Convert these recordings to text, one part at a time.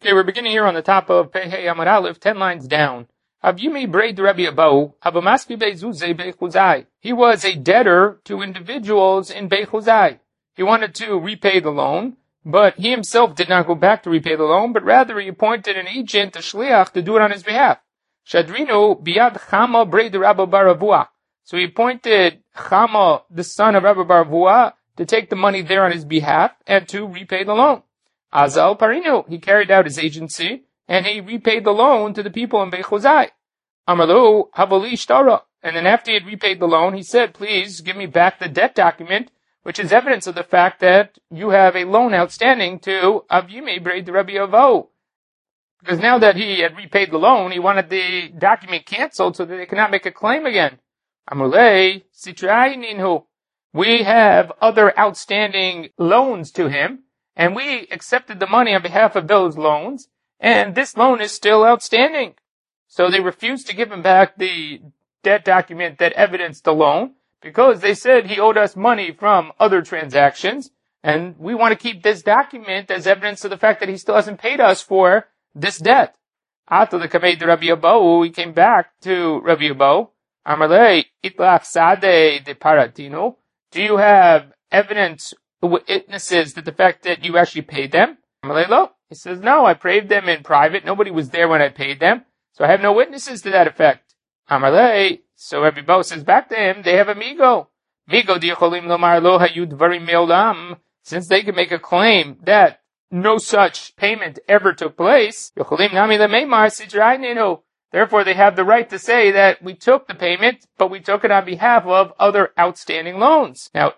Okay, we're beginning here on the top of Pehei Amar Aleph, 10 lines down. Avyimi Braid Rabbi Abahu, Abamaski Beizuzei Beichuzai. He was a debtor to individuals in Beichuzai. He wanted to repay the loan, but he himself did not go back to repay the loan, but rather he appointed an agent, a shliach, to do it on his behalf. Shadrinu Biad Chama Braid Rabbi Baravua. So he appointed Chama, the son of Rabbi Baravua, to take the money there on his behalf and to repay the loan. Azal Parinu, he carried out his agency, and he repaid the loan to the people in Beichuzai. Amalu Havali Shtara. And then after he had repaid the loan, he said, please give me back the debt document, which is evidence of the fact that you have a loan outstanding to Avyimi Braid Rabbi Avo. Because now that he had repaid the loan, he wanted the document canceled so that they cannot make a claim again. Amulei Sitraininu. We have other outstanding loans to him, and we accepted the money on behalf of those loans, and this loan is still outstanding. So they refused to give him back the debt document that evidenced the loan, because they said he owed us money from other transactions, and we want to keep this document as evidence of the fact that he still hasn't paid us for this debt. After the Kamei de Rabbi Abahu, he came back to Rabbi Abahu. Amarle, Itlach Sade de Paratino. Do you have evidence, witnesses that the fact that you actually paid them? Amalei, he says, no, I paid them in private. Nobody was there when I paid them. So I have no witnesses to that effect. Amalei, so Rabbi Bo says back to him, they have a migo. Migo diacholim lomar lo hayud varim me'olam. Since they can make a claim that no such payment ever took place, yocholim nami lemeimar sidraininu. Therefore, they have the right to say that we took the payment, but we took it on behalf of other outstanding loans. Now,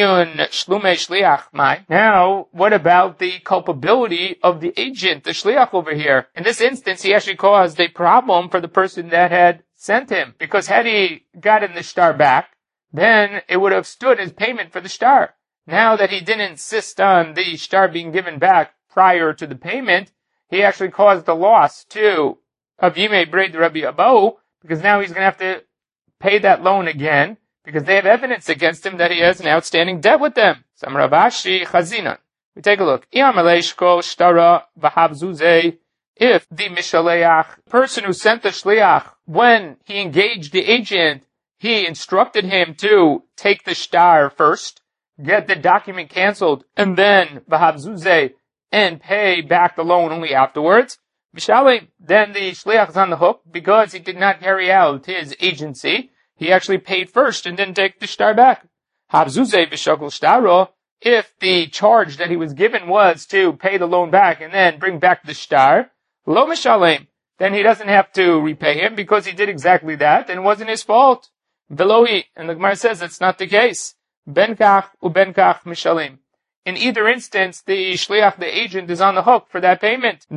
now, what about the culpability of the agent, the shliach over here? In this instance, he actually caused a problem for the person that had sent him, because had he gotten the shtar back, then it would have stood as payment for the shtar. Now that he didn't insist on the shtar being given back prior to the payment, he actually caused a loss to Avyimi Braid Rabbi Abahu, because now he's going to have to pay that loan again, because they have evidence against him that he has an outstanding debt with them. Samravashi Chazina. We take a look. If the Mishaleach, person who sent the Shliach, when he engaged the agent, he instructed him to take the shtar first, get the document canceled, and then Vahabzuzeh, and pay back the loan only afterwards. Then the shliach is on the hook because he did not carry out his agency. He actually paid first and didn't take the shtar back. If the charge that he was given was to pay the loan back and then bring back the shtar, lo mishalem, then he doesn't have to repay him because he did exactly that and it wasn't his fault. Velohi, and the Gemara says that's not the case. Benkach ubenkach mishalem. In either instance, the shliach, the agent, is on the hook for that payment.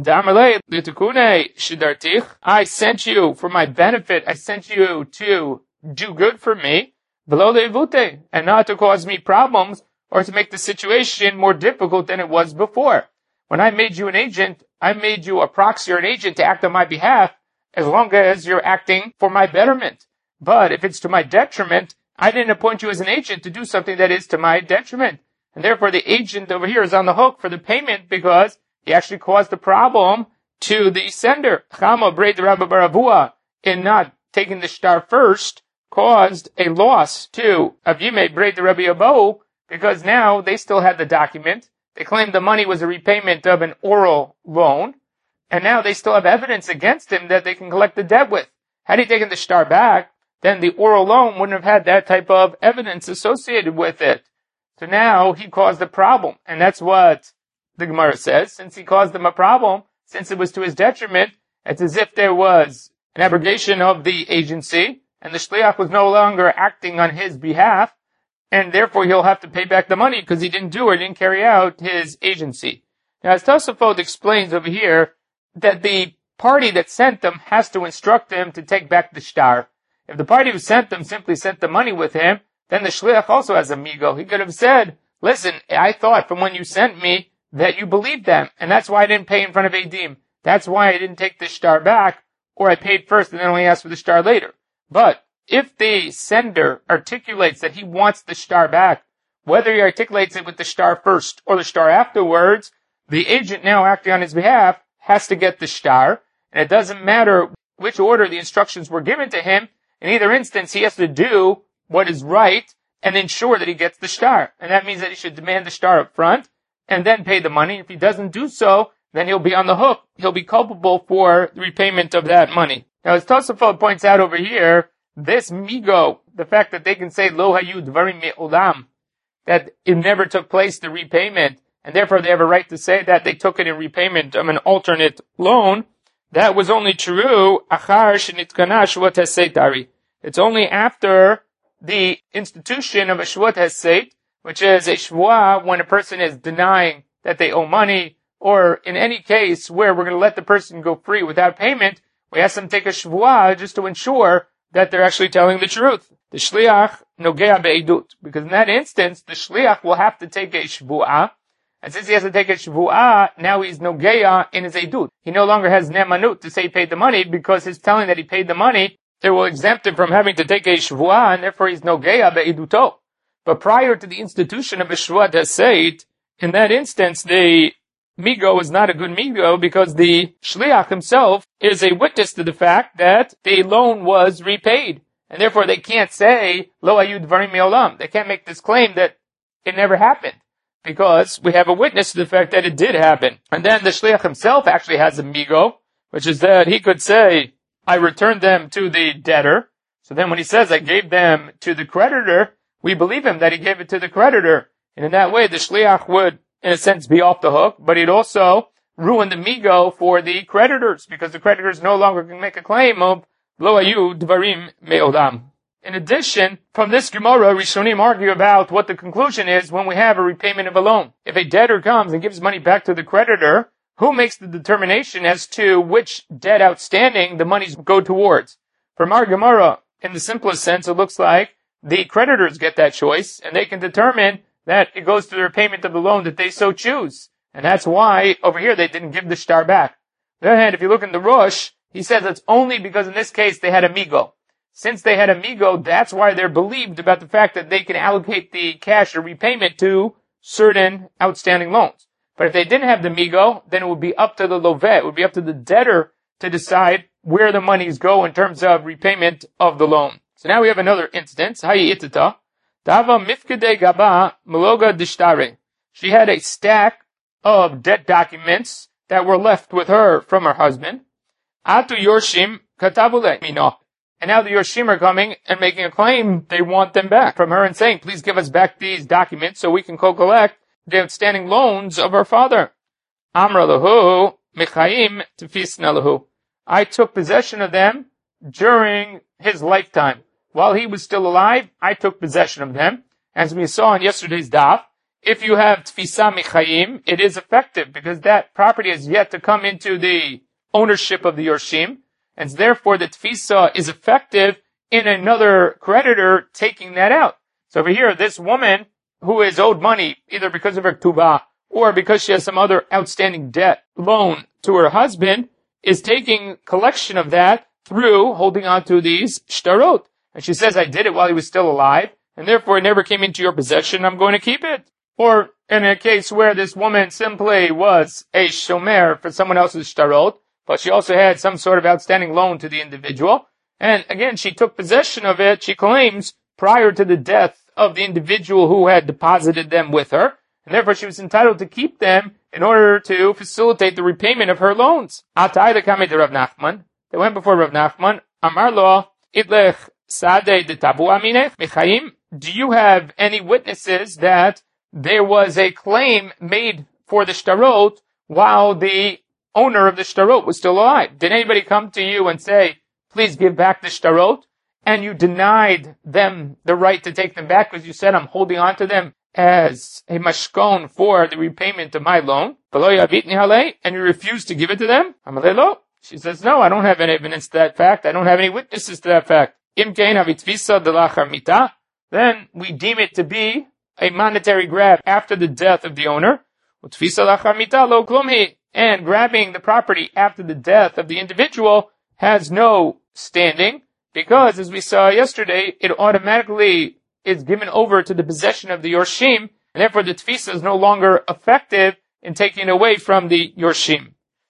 I sent you for my benefit. I sent you to do good for me, and not to cause me problems or to make the situation more difficult than it was before. When I made you an agent, I made you a proxy or an agent to act on my behalf, as long as you're acting for my betterment. But if it's to my detriment, I didn't appoint you as an agent to do something that is to my detriment. And therefore the agent over here is on the hook for the payment because he actually caused the problem to the sender. Chama Braid Rabbi Baravua, in not taking the shtar first, caused a loss to Avyimi Braid Rabbi Abahu because now they still had the document. They claimed the money was a repayment of an oral loan. And now they still have evidence against him that they can collect the debt with. Had he taken the shtar back, then the oral loan wouldn't have had that type of evidence associated with it. So now he caused a problem, and that's what the Gemara says. Since he caused them a problem, since it was to his detriment, it's as if there was an abrogation of the agency, and the shliach was no longer acting on his behalf, and therefore he'll have to pay back the money because he didn't do or didn't carry out his agency. Now, as Tosafot explains over here, that the party that sent them has to instruct him to take back the shtar. If the party who sent them simply sent the money with him, then the shliach also has a migo. He could have said, listen, I thought from when you sent me that you believed them, and that's why I didn't pay in front of Edim. That's why I didn't take the shtar back, or I paid first and then only asked for the shtar later. But if the sender articulates that he wants the shtar back, whether he articulates it with the shtar first or the shtar afterwards, the agent now acting on his behalf has to get the shtar, and it doesn't matter which order the instructions were given to him. In either instance, he has to do what is right and ensure that he gets the shtar. And that means that he should demand the shtar up front and then pay the money. If he doesn't do so, then he'll be on the hook. He'll be culpable for the repayment of that money. Now, as Tosafot points out over here, this migo, the fact that they can say lo hayu dvarim me'olam, that it never took place, the repayment, and therefore they have a right to say that they took it in repayment of an alternate loan, that was only true achar shenitkana shvuat haseitari. It's only after the institution of a shvuat haseit, which is a shvuah when a person is denying that they owe money, or in any case where we're going to let the person go free without payment, we ask them to take a shvuah just to ensure that they're actually telling the truth. The shliach nogea be'edut, because in that instance, the shliach will have to take a shvuah, and since he has to take a shvuah, now he's nogea in his edut. He no longer has nemanut to say he paid the money, because his telling that he paid the money, it will exempt him from having to take a shvuah, and therefore he's nogea be'eduto. But prior to the institution of a shvuat haseit, in that instance, the migo is not a good migo, because the shliach himself is a witness to the fact that the loan was repaid. And therefore they can't say, lo hayu dvarim me'olam. They can't make this claim that it never happened, because we have a witness to the fact that it did happen. And then the shliach himself actually has a migo, which is that he could say, I returned them to the debtor. So then when he says, I gave them to the creditor, we believe him that he gave it to the creditor. And in that way, the shliach would, in a sense, be off the hook, but he'd also ruin the migo for the creditors, because the creditors no longer can make a claim of lo hayu dvarim me'olam. In addition, from this Gemara, Rishonim argue about what the conclusion is when we have a repayment of a loan. If a debtor comes and gives money back to the creditor, who makes the determination as to which debt outstanding the monies go towards? From our Gemara, in the simplest sense, it looks like the creditors get that choice, and they can determine that it goes to the repayment of the loan that they so choose. And that's why, over here, they didn't give the shtar back. On the other hand, if you look in the Rosh, he says it's only because in this case they had a migo. Since they had a migo, that's why they're believed about the fact that they can allocate the cash or repayment to certain outstanding loans. But if they didn't have the migo, then it would be up to the lovet, it would be up to the debtor to decide where the monies go in terms of repayment of the loan. So now we have another instance. Hayi itata. Dava mifkede gaba meloga dishtare. She had a stack of debt documents that were left with her from her husband. Atu yorshim katabule mino. And now the yorshim are coming and making a claim they want them back from her and saying, please give us back these documents so we can collect the outstanding loans of our father. Amra lahu michayim tefisna lahu. I took possession of them during his lifetime. While he was still alive, I took possession of them. As we saw in yesterday's daf, if you have tfisa michayim, it is effective because that property has yet to come into the ownership of the yorshim, and therefore the tfisa is effective in another creditor taking that out. So over here, this woman who is owed money, either because of her ktubah or because she has some other outstanding debt loan to her husband, is taking collection of that through holding on to these shtarot. And she says, I did it while he was still alive, and therefore it never came into your possession, I'm going to keep it. Or in a case where this woman simply was a shomer for someone else's shtarot, but she also had some sort of outstanding loan to the individual, and again, she took possession of it, she claims, prior to the death of the individual who had deposited them with her, and therefore she was entitled to keep them in order to facilitate the repayment of her loans. Atay lekame de Rav Nachman. They went before Rav Nachman. Amar lo, idlech sade de tabu aminech mechayim. Do you have any witnesses that there was a claim made for the shtarot while the owner of the shtarot was still alive? Did anybody come to you and say, please give back the shtarot? And you denied them the right to take them back because you said, I'm holding on to them as a mashkon for the repayment of my loan. And you refused to give it to them? She says, no, I don't have any evidence to that fact. I don't have any witnesses to that fact. Then we deem it to be a monetary grab after the death of the owner. And grabbing the property after the death of the individual has no standing, because as we saw yesterday, it automatically is given over to the possession of the yorshim, and therefore the tfisa is no longer effective in taking it away from the yorshim.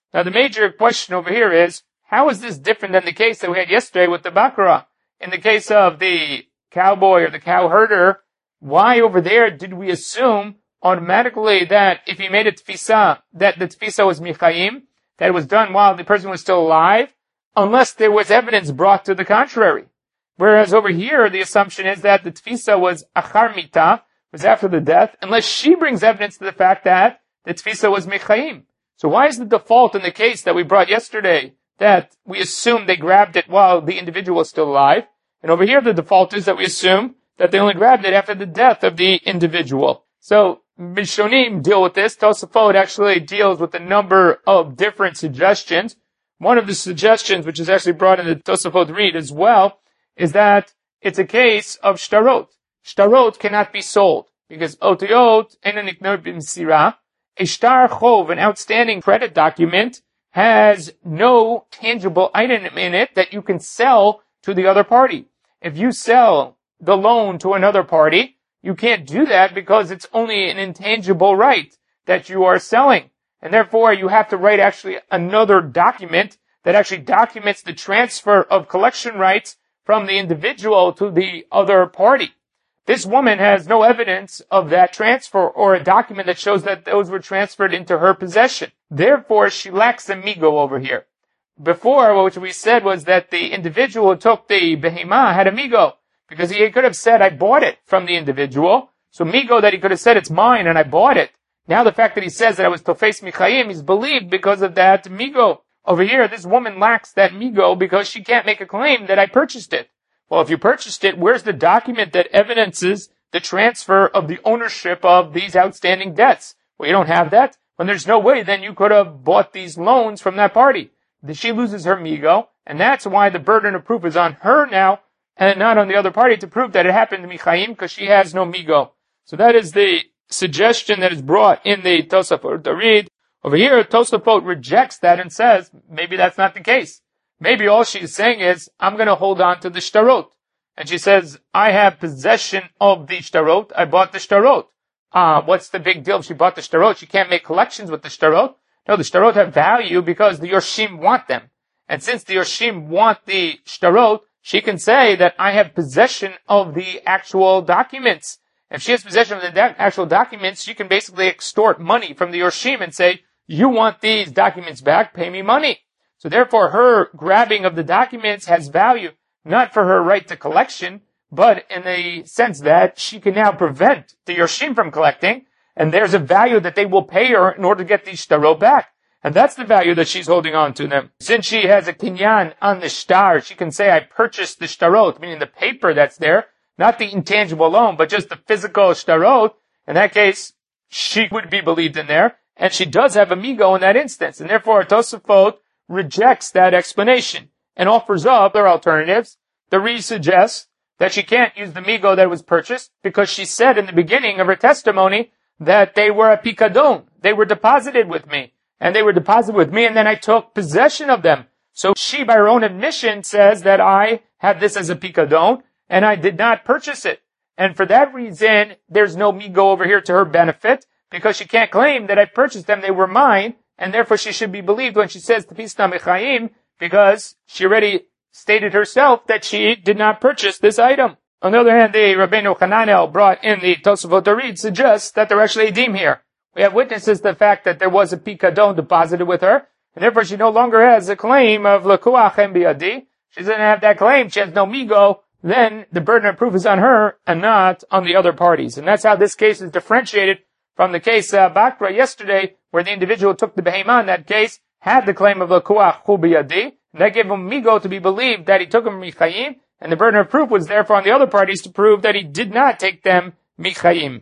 Now the major question over here is, how is this different than the case that we had yesterday with the bakra? In the case of the cowboy or the cow herder, why over there did we assume automatically that if he made a tfisa, that the tfisa was michayim, that it was done while the person was still alive, unless there was evidence brought to the contrary? Whereas over here, the assumption is that the tfisa was achar mita, was after the death, unless she brings evidence to the fact that the tfisa was michayim. So why is the default in the case that we brought yesterday that we assume they grabbed it while the individual was still alive? And over here, the default is that we assume that they only grabbed it after the death of the individual. So Mishonim deal with this. Tosafot actually deals with a number of different suggestions. One of the suggestions, which is actually brought in the Tosafot read as well, is that it's a case of shtarot. Shtarot cannot be sold because otiyot eina niknot b'msira. A shtar chov, an outstanding credit document, has no tangible item in it that you can sell to the other party. If you sell the loan to another party, you can't do that because it's only an intangible right that you are selling. And therefore, you have to write actually another document that actually documents the transfer of collection rights from the individual to the other party. This woman has no evidence of that transfer or a document that shows that those were transferred into her possession. Therefore, she lacks a migo over here. Before, what we said was that the individual who took the behemah had a migo, because he could have said, I bought it from the individual. So migo that he could have said, it's mine and I bought it. Now the fact that he says that I was tofes michayim, he's believed because of that migo. Over here, this woman lacks that migo because she can't make a claim that I purchased it. Well, if you purchased it, where's the document that evidences the transfer of the ownership of these outstanding debts? Well, you don't have that. When there's no way, then you could have bought these loans from that party. She loses her migo, and that's why the burden of proof is on her now, and not on the other party to prove that it happened to Michayim, because she has no migo. So that is the suggestion that is brought in the Tosafot read. Over here, Tosafot rejects that and says, maybe that's not the case. Maybe all she's saying is, I'm going to hold on to the shtarot. And she says, I have possession of the shtarot. I bought the shtarot. What's the big deal if she bought the shtarot? She can't make collections with the shtarot. No, the shtarot have value because the Yorshim want them. And since the Yorshim want the shtarot, she can say that I have possession of the actual documents. If she has possession of the actual documents, she can basically extort money from the Yorshim and say, you want these documents back, pay me money. So therefore, her grabbing of the documents has value, not for her right to collection, but in the sense that she can now prevent the Yorshim from collecting, and there's a value that they will pay her in order to get these shtarot back. And that's the value that she's holding on to them. Since she has a kinyan on the shtar, she can say, I purchased the shtarot, meaning the paper that's there, not the intangible loan, but just the physical shtarot. In that case, she would be believed in there, and she does have a migo in that instance. And therefore, Tosafot rejects that explanation and offers up their alternatives. The Re suggests that she can't use the migo that was purchased because she said in the beginning of her testimony that they were a pikadon. They were deposited with me. And they were deposited with me and then I took possession of them. So she, by her own admission, says that I had this as a pikadon and I did not purchase it. And for that reason, there's no migo over here to her benefit because she can't claim that I purchased them. They were mine. And therefore she should be believed when she says Tefisna Mechayim, because she already stated herself that she did not purchase this item. On the other hand, the Rabbeinu Hananel brought in the Tosafot Read suggests that they're actually edim here. We have witnesses to the fact that there was a pikadon deposited with her, and therefore she no longer has a claim of Lekuach Em Biyadi. She doesn't have that claim. She has no migo. Then the burden of proof is on her and not on the other parties. And that's how this case is differentiated from the case Bakra yesterday, where the individual took the behemah in that case, had the claim of Lekuach Hu Biyadi, and that gave him migo to be believed that he took them Michayim, and the burden of proof was therefore on the other parties to prove that he did not take them Michayim.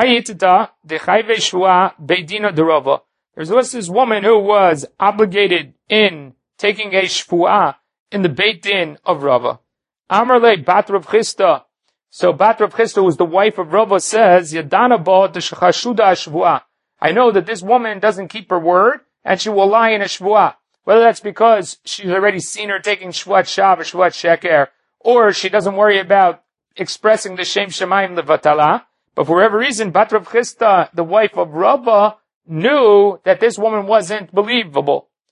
There was this woman who was obligated in taking a shvuah in the Beit Din of Rava. Amarle Bat Rav Chisda. So Bat Rav Chisda, was the wife of Rava, says, Yadana bo d'shechashuda shvuah. I know that this woman doesn't keep her word, and she will lie in a shvuah. Whether that's because she's already seen her taking shvuat shav or shvuat sheker, or she doesn't worry about expressing the shem shemaim levatala. But for whatever reason, Bat Rav Chisda, the wife of Rava, knew that this woman wasn't believable.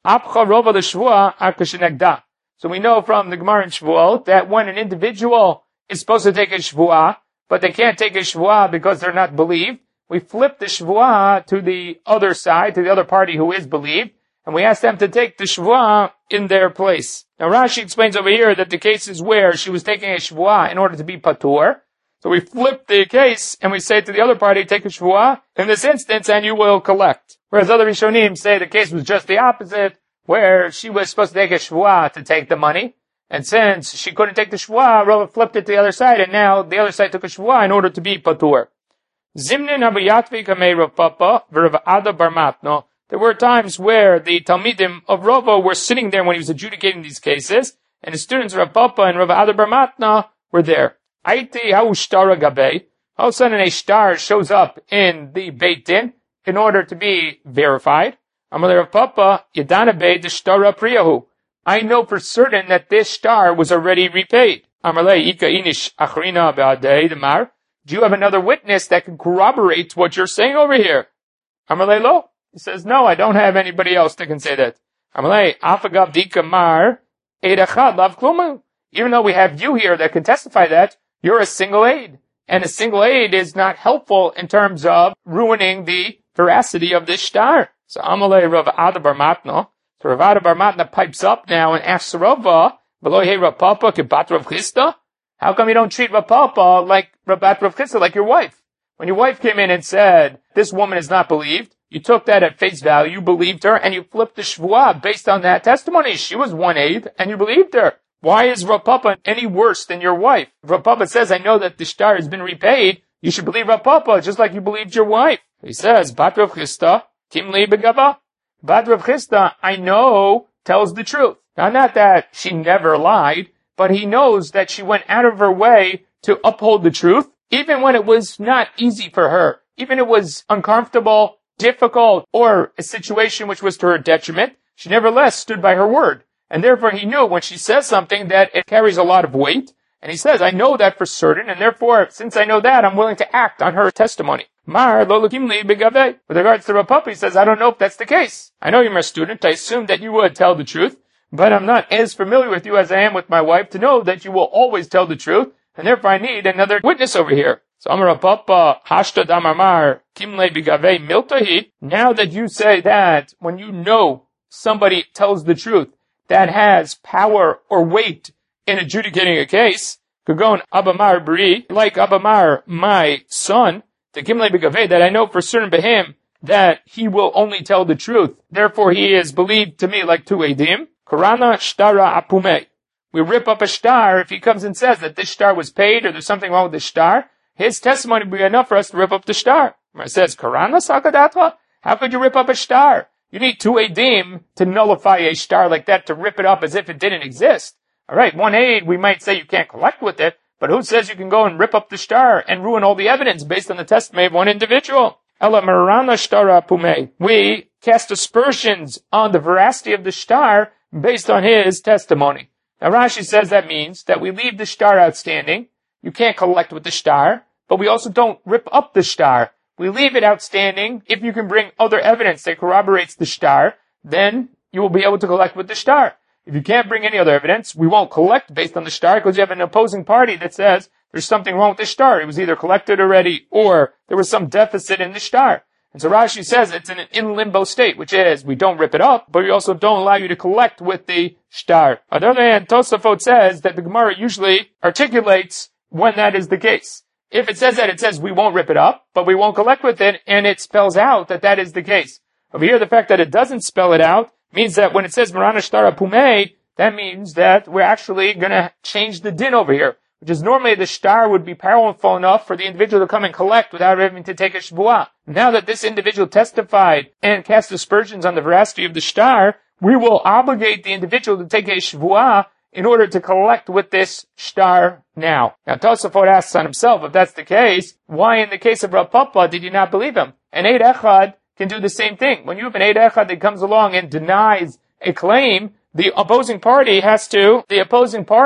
Apcha rova l'shvua akashenegda. So we know from the Gemara in Shavuot that when an individual is supposed to take a shvua, but they can't take a shvua because they're not believed, we flip the shvua to the other side, to the other party who is believed, and we ask them to take the shvua in their place. Now Rashi explains over here that the case is where she was taking a shvua in order to be patur. So we flip the case and we say to the other party, take a shvua in this instance and you will collect. Whereas other Rishonim say the case was just the opposite, where she was supposed to take a shvua to take the money. And since she couldn't take the shvua, Rava flipped it to the other side, and now the other side took a shvua in order to be patur. Zimnin Abayatvi Kamei Rav Papa v'Rav Ada bar Matno. There were times where the Talmidim of Rava were sitting there when he was adjudicating these cases, and his students Rav Papa and Rav Ada bar Matna were there. Aiti ha'ushtara gabei. All of a sudden a star shows up in the Beit Din in order to be verified. Amalei Rav Papa, Yadana bei the shtara priyahu. I know for certain that this star was already repaid. Amalei ika inish achrina be'adei demar. Do you have another witness that can corroborate what you're saying over here? Amalei lo. He says, no, I don't have anybody else that can say that. Amalei afagav dika mar eidachad lav kluma. Even though we have you here that can testify that, you're a single aid. And a single aid is not helpful in terms of ruining the veracity of this star. So Amalei Rav Ada bar Matna. So Rav Ada bar Matna pipes up now and asks Rava, V'lo he Rav Papa kebat Rav Chisda? How come you don't treat Rav Papa like Rabat Rav Chisda, like your wife? When your wife came in and said, this woman is not believed, you took that at face value, you believed her, and you flipped the shvuah based on that testimony. She was one aid, and you believed her. Why is Rav Papa any worse than your wife? If Rav Papa says, I know that the shtar has been repaid, you should believe Rav Papa, just like you believed your wife. He says, Bat Rav Chisda, Timli begava. Bat Rav Chisda, I know, tells the truth. Now, not that she never lied, but he knows that she went out of her way to uphold the truth, even when it was not easy for her, even it was uncomfortable, difficult, or a situation which was to her detriment. She nevertheless stood by her word. And therefore he knew when she says something that it carries a lot of weight. And he says, I know that for certain, and therefore, since I know that, I'm willing to act on her testimony. Mar lo lekimli begave. With regards to Rav Papa, he says, I don't know if that's the case. I know you're my student. I assume that you would tell the truth, but I'm not as familiar with you as I am with my wife to know that you will always tell the truth, and therefore I need another witness over here. So Amar Rav Papa, hashta damar kimle begave miltahi. Now that you say that when you know somebody tells the truth, that has power or weight in adjudicating a case, Kagon Abamar Bri, like Abamar, my son, to Kimle Begave, that I know for certain by him that he will only tell the truth. Therefore he is believed to me like two Edim. Karana Shtara Apume. We rip up a star if he comes and says that this star was paid or there's something wrong with the star. His testimony will be enough for us to rip up the star. It says, Karana Sakadatva? How could you rip up a star? You need two Edim to nullify a star like that, to rip it up as if it didn't exist. Alright, one aid, we might say you can't collect with it, but who says you can go and rip up the star and ruin all the evidence based on the testimony of one individual? Ela marana shtara pume. We cast aspersions on the veracity of the star based on his testimony. Now Rashi says that means that we leave the star outstanding. You can't collect with the star, but we also don't rip up the star. We leave it outstanding. If you can bring other evidence that corroborates the star, then you will be able to collect with the star. If you can't bring any other evidence, we won't collect based on the star because you have an opposing party that says there's something wrong with the star. It was either collected already or there was some deficit in the star. And so Rashi says it's in an in limbo state, which is we don't rip it up, but we also don't allow you to collect with the star. On the other hand, Tosafot says that the Gemara usually articulates when that is the case. If it says that, it says we won't rip it up, but we won't collect with it, and it spells out that that is the case. Over here, the fact that it doesn't spell it out means that when it says Marana Shtara Pume, that means that we're actually going to change the din over here, which is normally the star would be powerful enough for the individual to come and collect without having to take a shvuah. Now that this individual testified and cast aspersions on the veracity of the star, we will obligate the individual to take a shvuah in order to collect with this star now. Now Tosafot asks on himself, if that's the case, why in the case of Rav Papa did you not believe him? An Eid Echad can do the same thing. When you have an Eid Echad that comes along and denies a claim, the opposing party has to take a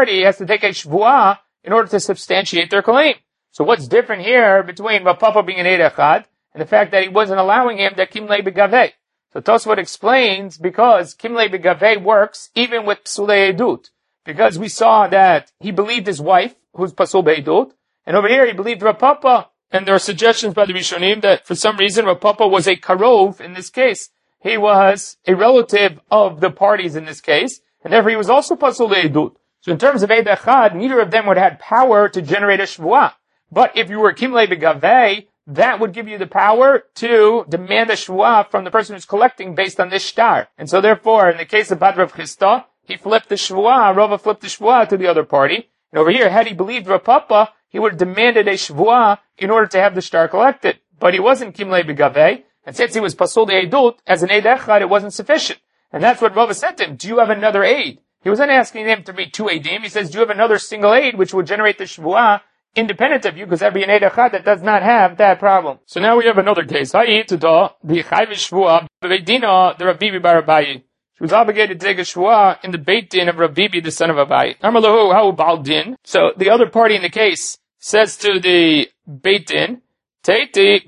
shvuah in order to substantiate their claim. So what's different here between Rav Papa being an Eid Echad and the fact that he wasn't allowing him that Kimle Begaveh? So Tosfot explains because Kimle Begaveh works even with Psulei Edut. Because we saw that he believed his wife, who's Pasul Be'edut, and over here he believed Rav Papa. And there are suggestions by the Rishonim that for some reason Rav Papa was a Karov in this case. He was a relative of the parties in this case, and therefore he was also Pasul Be'edut. So in terms of Eid Echad, neither of them would have had power to generate a Shvuah. But if you were Kimle Begaveh, that would give you the power to demand a shvuah from the person who's collecting based on this shtar. And so therefore, in the case of Bad Rav Chisda, he flipped the shvuah, Rava flipped the shvuah to the other party. And over here, had he believed Rav Papa, he would have demanded a shvuah in order to have the shtar collected. But he wasn't Kimle Begaveh, and since he was Pasul De'edut, as an Eid Echad, it wasn't sufficient. And that's what Rava said to him, do you have another aid? He wasn't asking him to be two Eidim, he says, do you have another single aid which would generate the shvuah independent of you, because that'd be an Eid Echad that does not have that problem. So now we have another case. The Rabbibi bar Abayi. She was obligated to take a shvuah in the Beit Din of Rabbibi, the son of Abayi. So the other party in the case says to the Beit Din, take the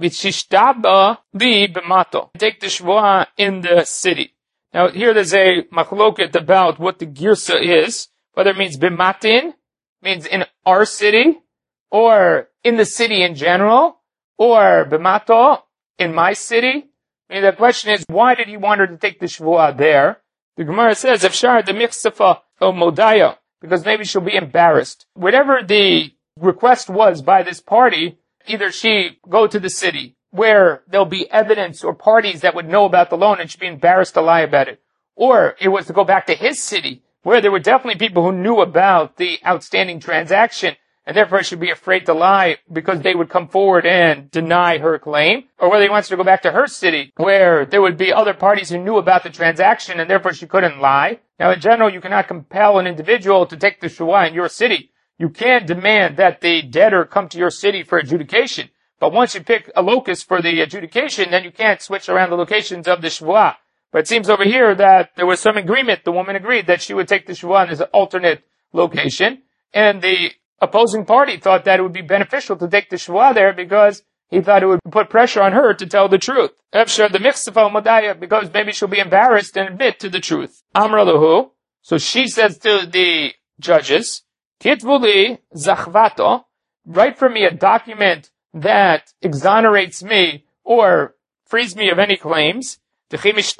shvuah in the city. Now here there's a machloket about what the girsa is, whether it means b'matin, means in our city, or in the city in general, or b'mato, in my city. And the question is, why did he want her to take the shvuah there? The Gemara says, Efshar de michsafa o modaya, because maybe she'll be embarrassed. Whatever the request was by this party, either she go to the city, where there'll be evidence or parties that would know about the loan and she'd be embarrassed to lie about it, or it was to go back to his city, where there were definitely people who knew about the outstanding transaction, and therefore she'd be afraid to lie because they would come forward and deny her claim, or whether he wants to go back to her city, where there would be other parties who knew about the transaction and therefore she couldn't lie. Now in general, you cannot compel an individual to take the shvuah in your city. You can't demand that the debtor come to your city for adjudication. But once you pick a locus for the adjudication, then you can't switch around the locations of the shvuah. But it seems over here that there was some agreement. The woman agreed that she would take the shvuah in this alternate location, and the opposing party thought that it would be beneficial to take the shvuah there because he thought it would put pressure on her to tell the truth. Efshar the michsafa modaya, because maybe she'll be embarrassed and admit to the truth. Amra lahu. So she says to the judges, Kitvuli zachvato, write for me a document that exonerates me or frees me of any claims. So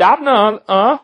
that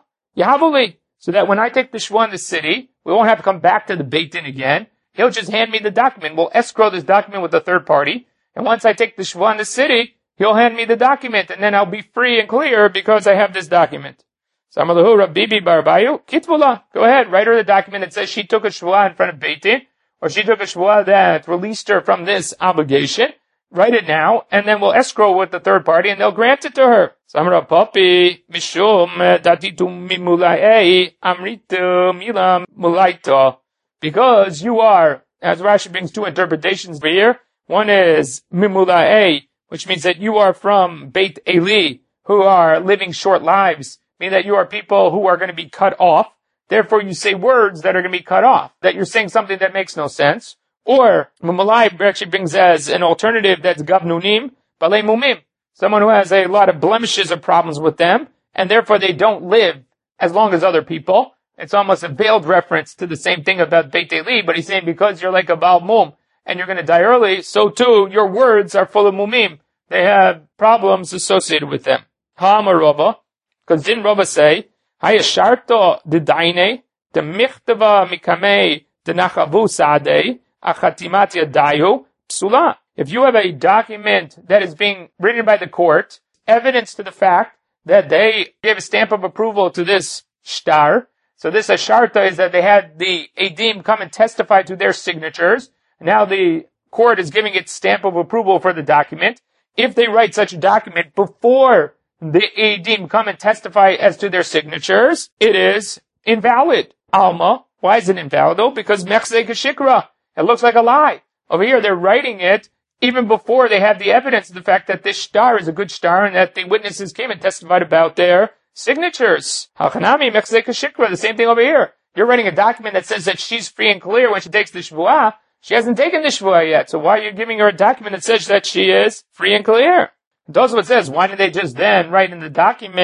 when I take the shvuah in the city, we won't have to come back to the Beit Din again. He'll just hand me the document. We'll escrow this document with the third party. And once I take the shvuah in the city, he'll hand me the document. And then I'll be free and clear because I have this document. Samalahu Rabbibi bar Abayi, Kitvula. Go ahead, write her the document that says she took a shvuah in front of Beit Din, or she took a shvuah that released her from this obligation. Write it now, and then we'll escrow with the third party, and they'll grant it to her. Samra Papi, Mishum, Datitu Mimulaei, Amritu Milam Mulaito. Because you are, as Rashi brings two interpretations here. One is Mimulaei, which means that you are from Beit Eli, who are living short lives, meaning that you are people who are going to be cut off. Therefore, you say words that are going to be cut off, that you're saying something that makes no sense. Or, Mumulai actually brings as an alternative that's Gavnunim, Balei Mumim. Someone who has a lot of blemishes or problems with them, and therefore they don't live as long as other people. It's almost a veiled reference to the same thing about Beit Eli, but he's saying because you're like a Baal Mum, and you're going to die early, so too, your words are full of Mumim. They have problems associated with them. Ha'amarova, because didn't Rava say, Hayasharto de Daine, de Michtava Mikame, de Nachavu Saadei, Achatimat Yadayu, Psula. If you have a document that is being written by the court, evidence to the fact that they gave a stamp of approval to this shtar. So this asharta is that they had the Eidim come and testify to their signatures. Now the court is giving its stamp of approval for the document. If they write such a document before the Eidim come and testify as to their signatures, it is invalid. Alma. Why is it invalid? Oh, because mechzei kashikra. It looks like a lie. Over here, they're writing it even before they have the evidence of the fact that this shtar is a good shtar and that the witnesses came and testified about their signatures. Hachanami mechzei kashikra. The same thing over here. You're writing a document that says that she's free and clear when she takes the shvuah. She hasn't taken the shvuah yet. So why are you giving her a document that says that she is free and clear? That's what it says. Why did they just then write in the document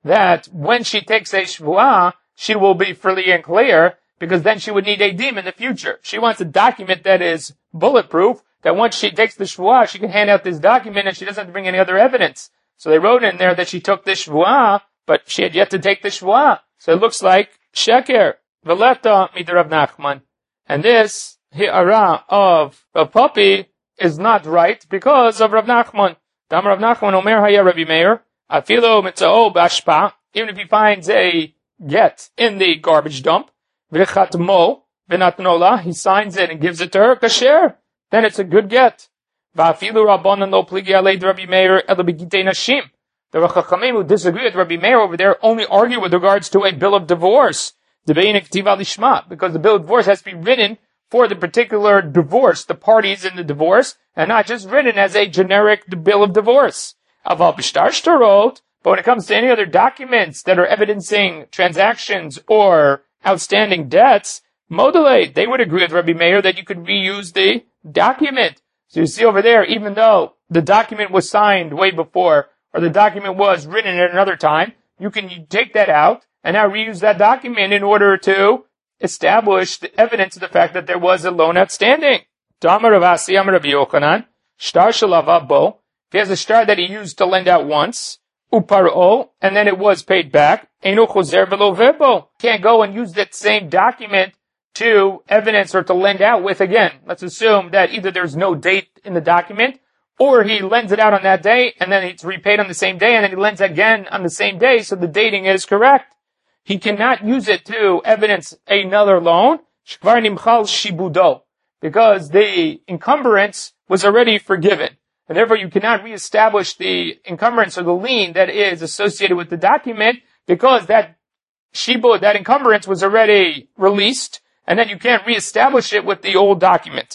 that when she takes a shvuah, she will be free and clear, because then she would need edim in the future. She wants a document that is bulletproof, that once she takes the shvuah, she can hand out this document and she doesn't have to bring any other evidence. So they wrote in there that she took the shvuah, but she had yet to take the shvuah. So it looks like sheker, veleta midar Rav Nachman. And this hi'ara of Rav Papi is not right because of Rav Nachman. Dam Rav Nachman Omer Haya Rabbi Meir, Afilo mitzao b'ashpa, even if he finds a get in the garbage dump, v'chatmo v'natnola, he signs it and gives it to her, kasher, then it's a good get. V'afilu rabbanan lo pligi alei Rabbi Meir ela b'gitei nashim. The Chachamim who disagree with Rabbi Meir over there only argue with regards to a bill of divorce, because the bill of divorce has to be written for the particular divorce, the parties in the divorce, and not just written as a generic bill of divorce. But when it comes to any other documents that are evidencing transactions or outstanding debts, modulate, they would agree with Rabbi Meir that you could reuse the document. So you see over there, even though the document was signed way before, or the document was written at another time, you can take that out and now reuse that document in order to establish the evidence of the fact that there was a loan outstanding. If he has a shtar that he used to lend out once, uparo, and then it was paid back, can't go and use that same document to evidence or to lend out with again. Let's assume that either there's no date in the document, or he lends it out on that day, and then it's repaid on the same day, and then he lends again on the same day, so the dating is correct. He cannot use it to evidence another loan, because the encumbrance was already forgiven. And therefore you cannot reestablish the encumbrance or the lien that is associated with the document, because that shibud, that encumbrance was already released, and then you can't reestablish it with the old document.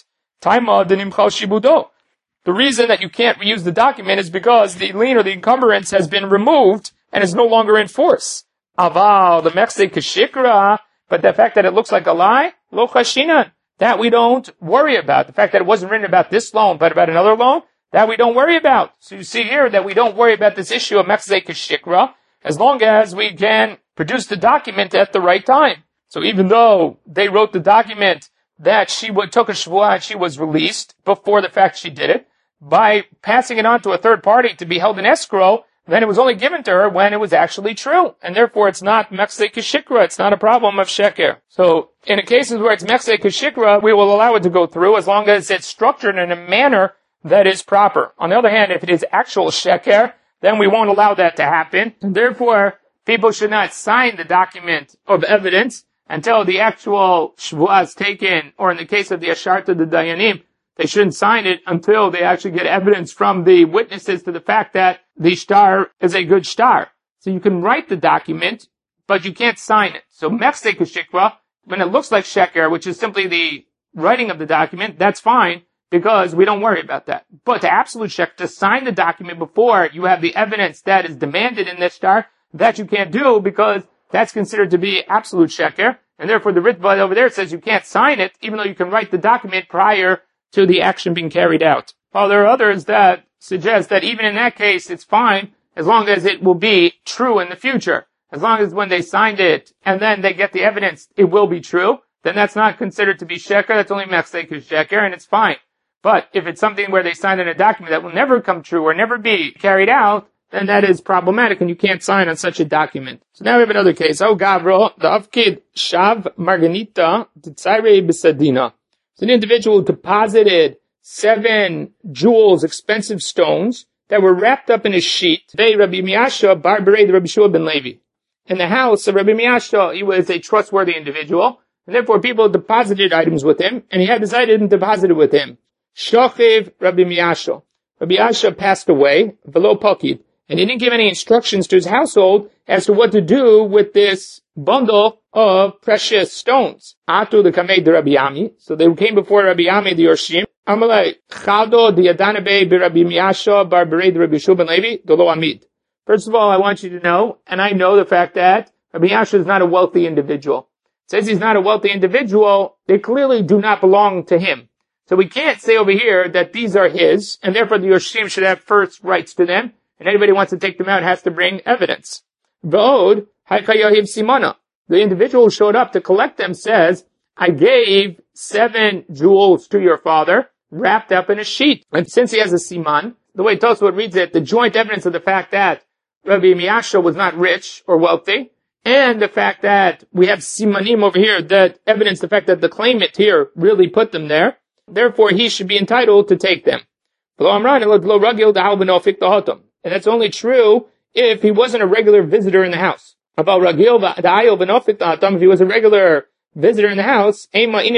The reason that you can't reuse the document is because the lien or the encumbrance has been removed and is no longer in force. Aval, the mechse kashikra, but the fact that it looks like a lie, lo chashinan, that we don't worry about. The fact that it wasn't written about this loan, but about another loan, that we don't worry about. So you see here that we don't worry about this issue of mechse kashikra, as long as we can produce the document at the right time. So even though they wrote the document that she took a shvuah and she was released before the fact she did it, by passing it on to a third party to be held in escrow, then it was only given to her when it was actually true. And therefore it's not mechse kashikra, it's not a problem of sheker. So in the cases where it's mechse kashikra, we will allow it to go through as long as it's structured in a manner that is proper. On the other hand, if it is actual sheker, then we won't allow that to happen. And therefore, people should not sign the document of evidence until the actual shvuah is taken, or in the case of the asharta the dayanim, they shouldn't sign it until they actually get evidence from the witnesses to the fact that the shtar is a good shtar. So you can write the document, but you can't sign it. So mechse kashikra, when it looks like sheker, which is simply the writing of the document, that's fine, because we don't worry about that. But to absolute sheker, to sign the document before you have the evidence that is demanded in this shtar, that you can't do, because that's considered to be absolute sheker, and therefore the Ritva over there says you can't sign it, even though you can write the document prior to the action being carried out. While there are others that suggest that even in that case, it's fine, as long as it will be true in the future. As long as when they signed it, and then they get the evidence, it will be true, then that's not considered to be sheker, that's only mechse sheker, and it's fine. But if it's something where they signed in a document that will never come true or never be carried out, then that is problematic, and you can't sign on such a document. So now we have another case. Oh, Gavro, the Avkid Shav Marganita Tzaire Bisadina. It's an individual who deposited 7 jewels, expensive stones, that were wrapped up in a sheet. They, Rabbi Miasha, Bar Berei, Rabbi Shua ben Levi. In the house of Rabbi Miasha, he was a trustworthy individual, and therefore people deposited items with him, and he had this item deposited with him. Shochev Rabbi Miasha. Rabbi Miasha passed away, velo pakid, and he didn't give any instructions to his household as to what to do with this bundle of precious stones. Atu the Kamei de Rabbi Ami. So they came before Rabbi Ami the Yorshim. Amalei, Chado the Yadanabe be Rabbi Miasha bar Berei de Rabbi Shua ben Levi, dolo amid. First of all, I want you to know, and I know the fact that Rabbi Miasha is not a wealthy individual. It says he's not a wealthy individual, they clearly do not belong to him. So we can't say over here that these are his, and therefore the Yorshim should have first rights to them, and anybody who wants to take them out has to bring evidence. V'od, Haikayahiv Simana. The individual who showed up to collect them says, I gave 7 jewels to your father, wrapped up in a sheet. And since he has a siman, the way Tosfot reads it, the joint evidence of the fact that Rabbi Miyasha was not rich or wealthy, and the fact that we have simanim over here that evidence the fact that the claimant here really put them there, therefore he should be entitled to take them. And that's only true if he wasn't a regular visitor in the house. About Ragil if he was a regular visitor in the house,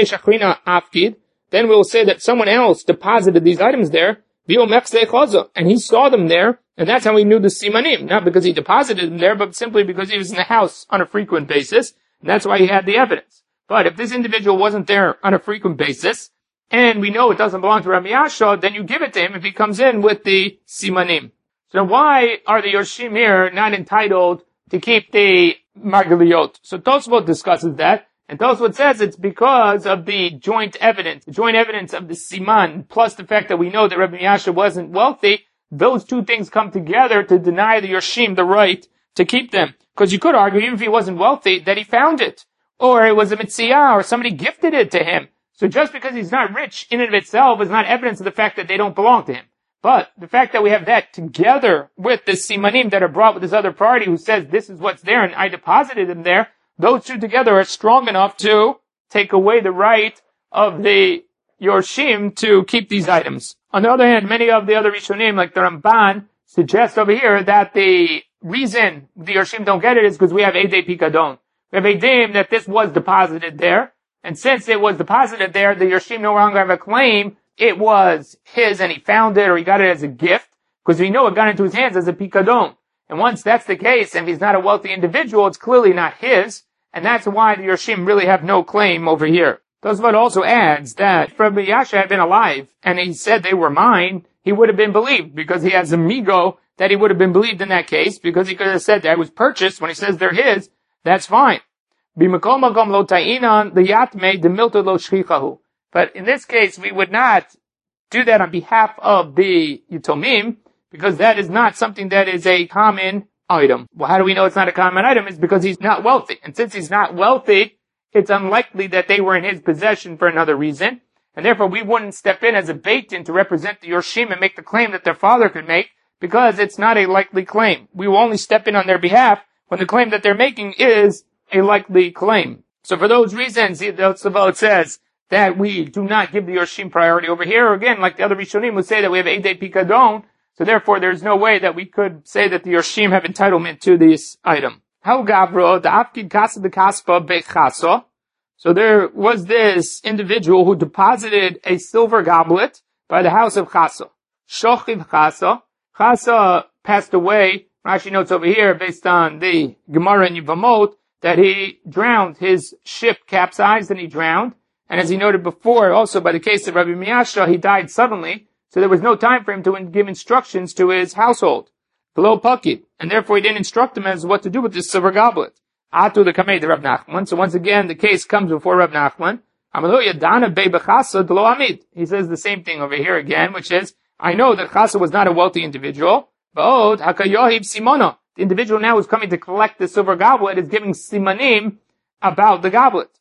then we'll say that someone else deposited these items there, and he saw them there, and that's how he knew the simanim, not because he deposited them there, but simply because he was in the house on a frequent basis, and that's why he had the evidence. But if this individual wasn't there on a frequent basis, and we know it doesn't belong to Rabbi Yasha, then you give it to him if he comes in with the simanim. So why are the Yorshim here not entitled to keep the Margaliot? So Tosfot discusses that, and Tosfot says it's because of the joint evidence of the siman, plus the fact that we know that Rabbi Yasha wasn't wealthy. Those two things come together to deny the Yorshim the right to keep them. Because you could argue, even if he wasn't wealthy, that he found it, or it was a mitzvah, or somebody gifted it to him. So just because he's not rich in and of itself is not evidence of the fact that they don't belong to him. But the fact that we have that together with the simanim that are brought with this other party who says this is what's there and I deposited them there, those two together are strong enough to take away the right of the Yorshim to keep these items. On the other hand, many of the other Rishonim, like the Ramban, suggest over here that the reason the Yorshim don't get it is because we have Eidei Pikadon. We have Eidim that this was deposited there, and since it was deposited there, the Yorshim no longer have a claim. It was his and he found it or he got it as a gift, because we know it got into his hands as a Pikadon. And once that's the case, and if he's not a wealthy individual, it's clearly not his, and that's why the Yorshim really have no claim over here. Tosfot also adds that if Rabbi Yasha had been alive and he said they were mine, he would have been believed, because he has a migo that he would have been believed in that case, because he could have said that it was purchased. When he says they're his, that's fine. But in this case, we would not do that on behalf of the Yitomim, because that is not something that is a common item. Well, how do we know it's not a common item? It's because he's not wealthy. And since he's not wealthy, it's unlikely that they were in his possession for another reason. And therefore, we wouldn't step in as a beit din to represent the Yorshim and make the claim that their father could make, because it's not a likely claim. We will only step in on their behalf when the claim that they're making is a likely claim. So for those reasons, the Tzavot says that we do not give the Yorshim priority over here. Again, like the other Rishonim would say that we have Eidei Pikadon, so therefore there's no way that we could say that the Yorshim have entitlement to this item. How Gavro, the Afkid Kasa de Kaspa Bechasa. So there was this individual who deposited a silver goblet by the house of Chasa. Shochiv Chasa. Chasa passed away. Rashi notes over here, based on the Gemara in Yevamot, that he drowned. His ship capsized and he drowned. And as he noted before, also by the case of Rabbi Miyasha, he died suddenly, so there was no time for him to give instructions to his household. Below Pakid. And therefore he didn't instruct them as what to do with this silver goblet. Atu the Kamei, the Rav Nachman. So once again, the case comes before Rav Nachman. He says the same thing over here again, which is, I know that Chasa was not a wealthy individual. The individual now who's coming to collect the silver goblet is giving simanim about the goblet.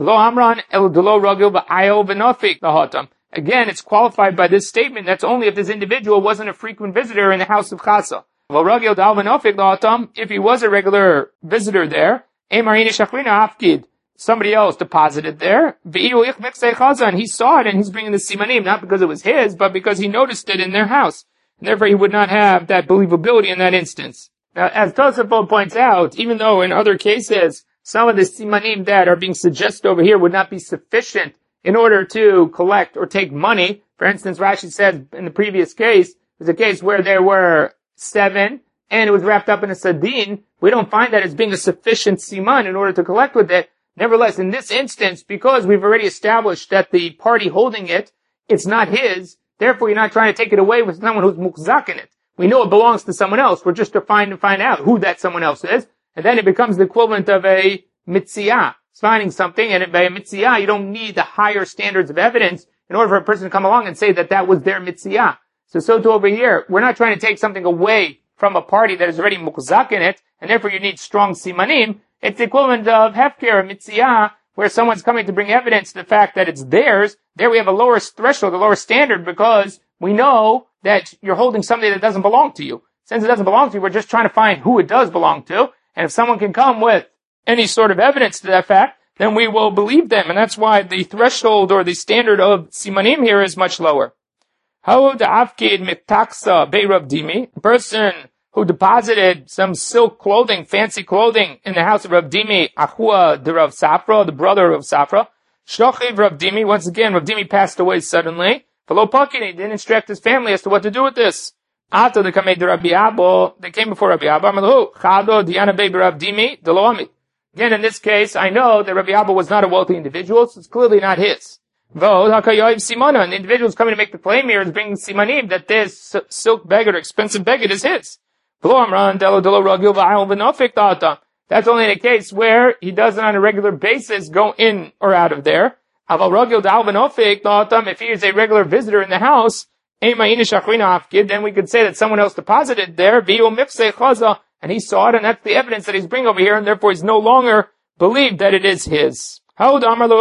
Again, it's qualified by this statement. That's only if this individual wasn't a frequent visitor in the house of Chasa. If he was a regular visitor there, somebody else deposited there, and he saw it and he's bringing the simanim, not because it was his, but because he noticed it in their house. And therefore he would not have that believability in that instance. Now, as Tosafot points out, even though in other cases, some of the simanim that are being suggested over here would not be sufficient in order to collect or take money. For instance, Rashi says in the previous case, there's a case where there were 7 and it was wrapped up in a sadin. We don't find that as being a sufficient siman in order to collect with it. Nevertheless, in this instance, because we've already established that the party holding it, it's not his, therefore you're not trying to take it away with someone who's mukzak in it. We know it belongs to someone else. We're just trying to find out who that someone else is. And then it becomes the equivalent of a mitziyah. It's finding something, and by a mitziyah, you don't need the higher standards of evidence in order for a person to come along and say that that was their mitziyah. So too over here, we're not trying to take something away from a party that is already mukzak in it, and therefore you need strong simanim. It's the equivalent of hefker, mitziyah, where someone's coming to bring evidence to the fact that it's theirs. There we have a lower threshold, a lower standard, because we know that you're holding something that doesn't belong to you. Since it doesn't belong to you, we're just trying to find who it does belong to. And if someone can come with any sort of evidence to that fact, then we will believe them. And that's why the threshold or the standard of simanim here is much lower. A person who deposited some silk clothing, fancy clothing, in the house of Rav Dimi, Achua de Rav Safra, the brother of Safra. Shochiv Rav Dimi, once again, Rav Dimi passed away suddenly. V'lo pakin, he didn't instruct his family as to what to do with this. After they came before Rabbi Abba, Chado Diana Baby Rav Dimi, Deloami. Again, in this case, I know that Rabbi Abba was not a wealthy individual, so it's clearly not his. And the individual who's coming to make the claim here is bringing simanim that this silk beggar, expensive beggar, is his. That's only in a case where he doesn't on a regular basis go in or out of there. If he is a regular visitor in the house, then we could say that someone else deposited there, and he saw it, and that's the evidence that he's bringing over here, and therefore he's no longer believed that it is his. So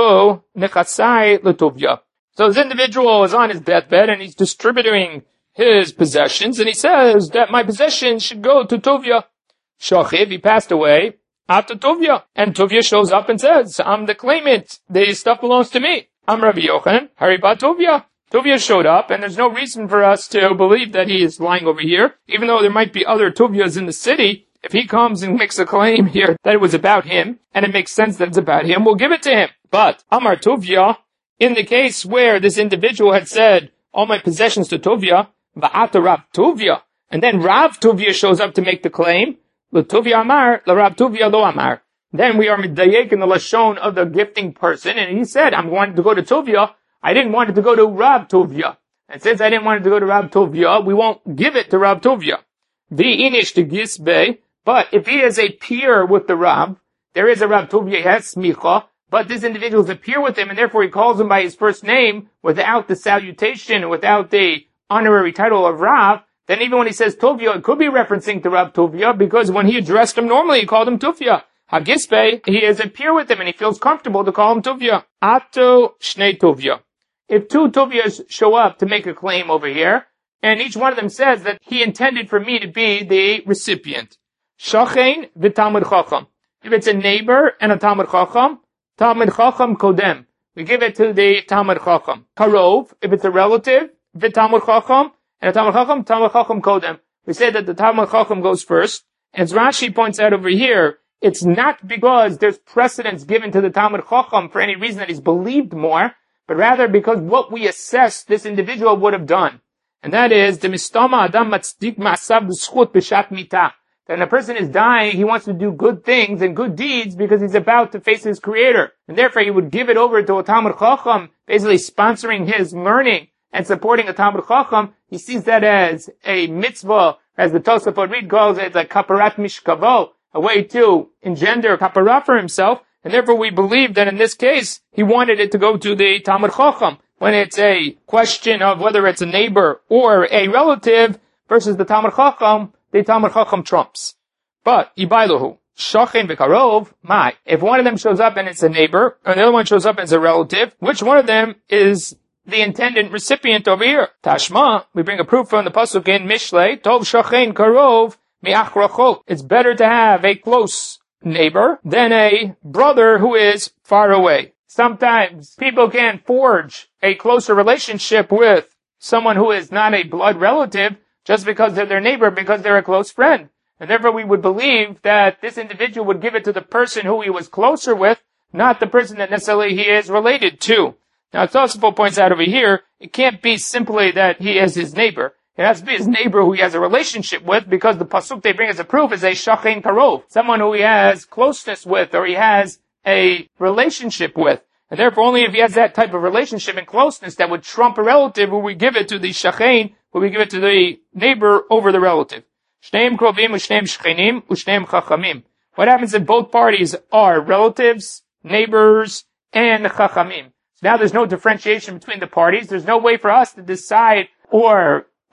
this individual is on his deathbed, and he's distributing his possessions, and he says that my possessions should go to Tuvia. Shochiv, he passed away after Tuvia. And Tuvia shows up and says, I'm the claimant. This stuff belongs to me. I'm Rabbi Yochanan. Hariba Tuvia. Tuvia showed up, and there's no reason for us to believe that he is lying over here, even though there might be other Tuvias in the city. If he comes and makes a claim here that it was about him, and it makes sense that it's about him, we'll give it to him. But Amar Tuvia, in the case where this individual had said, all my possessions to Tuvia, Va'ata Rav Tuvia, and then Rav Tuvia shows up to make the claim, L'Tuvia Amar, L'Rav Tuvia Lo Amar. Then we are medayek in the lashon of the gifting person, and he said, I'm wanting to go to Tuvia, I didn't want it to go to Rav Tuvia. And since I didn't want it to go to Rav Tuvia, we won't give it to Rav Tuvia. V'inish to Gisbe, but if he is a peer with the Rav, there is a Rav Tuvia, he has smicha, but this individual is a peer with him, and therefore he calls him by his first name without the salutation, without the honorary title of Rav, then even when he says Tuvia, it could be referencing to Rav Tuvia, because when he addressed him normally, he called him Tuvia. Hagispe, he is a peer with him, and he feels comfortable to call him Tuvia. Ato Shnei Tuvia. If two Tuvias show up to make a claim over here, and each one of them says that he intended for me to be the recipient. Shachein v'Talmud Chacham. If it's a neighbor and a Talmud Chacham kodem. We give it to the Talmud Chacham. Karov, if it's a relative, v'Talmud Chacham, and a Talmud Chacham kodem. We say that the Talmud Chacham goes first. As Rashi points out over here, it's not because there's precedence given to the Talmud Chacham for any reason that he's believed more, but rather because what we assess this individual would have done. And that is, the mistama adam matzdik ma'asav b'schut b'shat mitah. That when a person is dying, he wants to do good things and good deeds because he's about to face his creator. And therefore he would give it over to a Talmud Chacham, basically sponsoring his learning and supporting a Talmud Chacham. He sees that as a mitzvah, as the Tosafot Reed calls it, like kaparat mishkavo, a way to engender kapara for himself. And therefore we believe that in this case, he wanted it to go to the Talmud Chacham. When it's a question of whether it's a neighbor or a relative versus the Talmud Chacham trumps. But, Ibailuhu, Shachin v'Karov, my. If one of them shows up and it's a neighbor, and the other one shows up as a relative, which one of them is the intended recipient over here? Tashma, we bring a proof from the Pasuk in Mishlei, Tov Shachin Karov mi'ach rachok. It's better to have a close neighbor than a brother who is far away. Sometimes people can forge a closer relationship with someone who is not a blood relative just because they're their neighbor, because they're a close friend. And therefore we would believe that this individual would give it to the person who he was closer with, not the person that necessarily he is related to. Now, Tosafot points out over here, it can't be simply that he is his neighbor. It has to be his neighbor who he has a relationship with, because the pasuk they bring as a proof is a shachin karov, someone who he has closeness with, or he has a relationship with. And therefore only if he has that type of relationship and closeness that would trump a relative, will we give it to the shachin, will we give it to the neighbor over the relative. Shneim krovim u'shneim shchenim u'shneim chachamim. What happens if both parties are relatives, neighbors, and chachamim? So now there's no differentiation between the parties. There's no way for us to decide or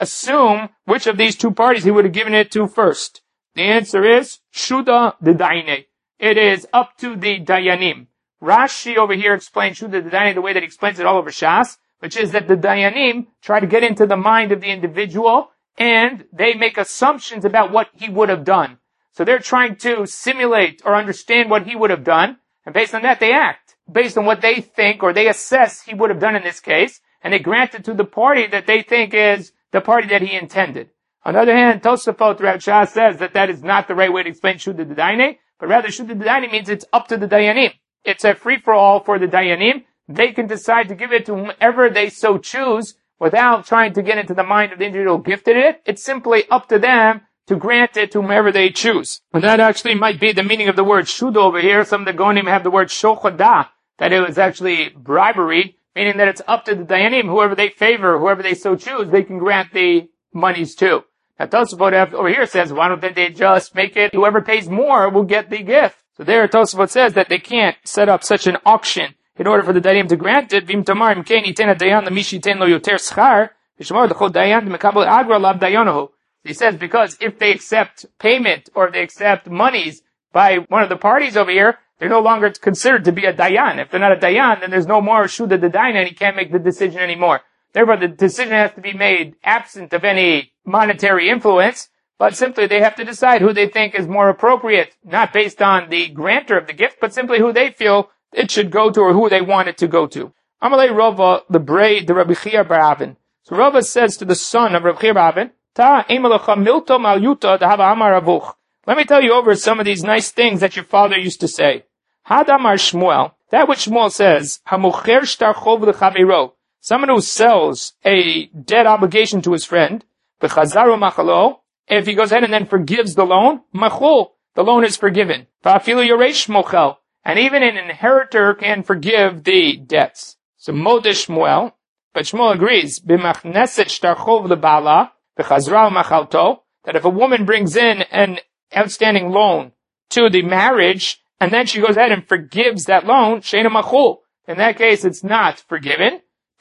assume which of these two parties he would have given it to first. The answer is Shuda the Daine. It is up to the Dayanim. Rashi over here explains Shuda the Daine the way that he explains it all over Shas, which is that the Dayanim try to get into the mind of the individual and they make assumptions about what he would have done. So they're trying to simulate or understand what he would have done, and based on that they act, based on what they think or they assess he would have done in this case, and they grant it to the party that they think is the party that he intended. On the other hand, Tosafot Rav Shah says that that is not the right way to explain Shuda the Daine, but rather Shuda the Daine means it's up to the Dayanim. It's a free-for-all for the Dayanim. They can decide to give it to whomever they so choose without trying to get into the mind of the individual gifted it. It's simply up to them to grant it to whomever they choose. And that actually might be the meaning of the word Shuda over here. Some of the Gonim have the word Shochada, that it was actually bribery, meaning that it's up to the Dayanim, whoever they favor, whoever they so choose, they can grant the monies to. Now Tosafot over here says, why don't they just make it whoever pays more will get the gift? So there Tosafot says that they can't set up such an auction in order for the Dayanim to grant it. Vim tamar imkein yiten hadayan lemish yiten lo yoter schar, v'shmor l'chol dayan mekabel agra lav dayanahu. He says because if they accept payment or they accept monies by one of the parties over here, they're no longer considered to be a dayan. If they're not a dayan, then there's no more Shuda the Dayan and he can't make the decision anymore. Therefore, the decision has to be made absent of any monetary influence, but simply they have to decide who they think is more appropriate, not based on the grantor of the gift, but simply who they feel it should go to or who they want it to go to. Amalei Rava, the braid, the Rabbi Chia bar Avin. So Rava says to the son of Rabbi Chia bar Avin, Ta emelacha milto mal yuta dahava amar avuch. Let me tell you over some of these nice things that your father used to say. Had amar Shmuel, that which Shmuel says, hamucher shtar chov l'chaveiro, someone who sells a debt obligation to his friend, v'chazaru machalo, if he goes ahead and then forgives the loan, machol, the loan is forgiven. Va'afilu yoresh mochel, and even an inheritor can forgive the debts. So Modesh Shmuel, but Shmuel agrees, b'machneset shtar chov l'bala, v'chazra machalto, that if a woman brings in an outstanding loan to the marriage, and then she goes ahead and forgives that loan, sheina machul. In that case, it's not forgiven,